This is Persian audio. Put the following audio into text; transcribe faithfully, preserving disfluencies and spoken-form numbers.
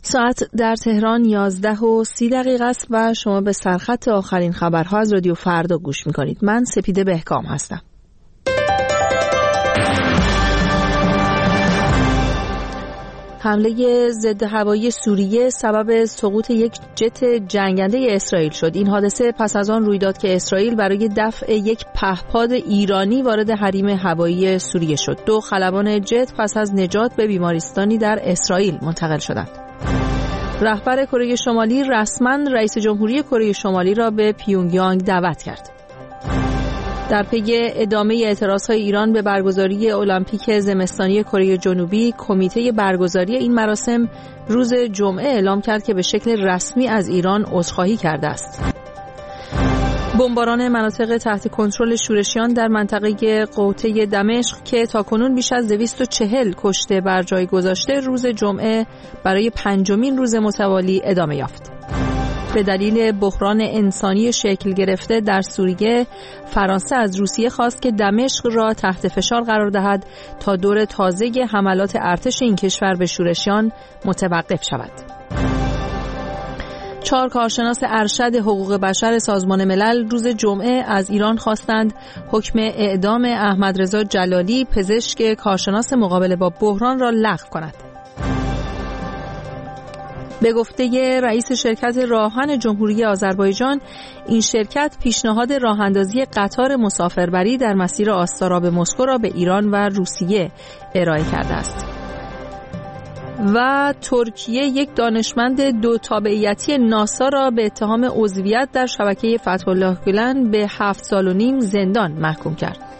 ساعت در تهران یازده و سی دقیقه است و شما به سرخط آخرین خبرها از رادیو فردا گوش می‌کنید. من سپیده بهکام هستم. حمله ضد هوایی سوریه سبب سقوط یک جت جنگنده اسرائیل شد. این حادثه پس از آن روی داد که اسرائیل برای دفع یک پهپاد ایرانی وارد حریم هوایی سوریه شد. دو خلبان جت پس از نجات به بیمارستانی در اسرائیل منتقل شدند. رهبر کره شمالی رسما رئیس جمهوری کره شمالی را به پیونگیانگ دعوت کرد. در پی ادامه اعتراضهای ایران به برگزاری المپیک زمستانی کره جنوبی، کمیته برگزاری این مراسم روز جمعه اعلام کرد که به شکل رسمی از ایران عذرخواهی کرده است. بمباران مناطق تحت کنترل شورشیان در منطقه قوطه دمشق که تاکنون بیش از دویست و چهل کشته بر جای گذاشته، روز جمعه برای پنجمین روز متوالی ادامه یافت. به دلیل بحران انسانی شکل گرفته در سوریه، فرانسه از روسیه خواست که دمشق را تحت فشار قرار دهد تا دور تازه حملات ارتش این کشور به شورشیان متوقف شود. چهار کارشناس ارشد حقوق بشر سازمان ملل روز جمعه از ایران خواستند حکم اعدام احمدرضا جلالی، پزشک کارشناس مقابله با بحران، را لغو کند. به گفته رئیس شرکت راهن جمهوری آذربایجان، این شرکت پیشنهاد راهاندازی قطار مسافربری در مسیر آستارا به مسکو را به ایران و روسیه ارائه کرده است. و ترکیه یک دانشمند دو تابعیتی ناسا را به اتهام عضویت در شبکه فتح الله گولن به هفت سال و نیم زندان محکوم کرد.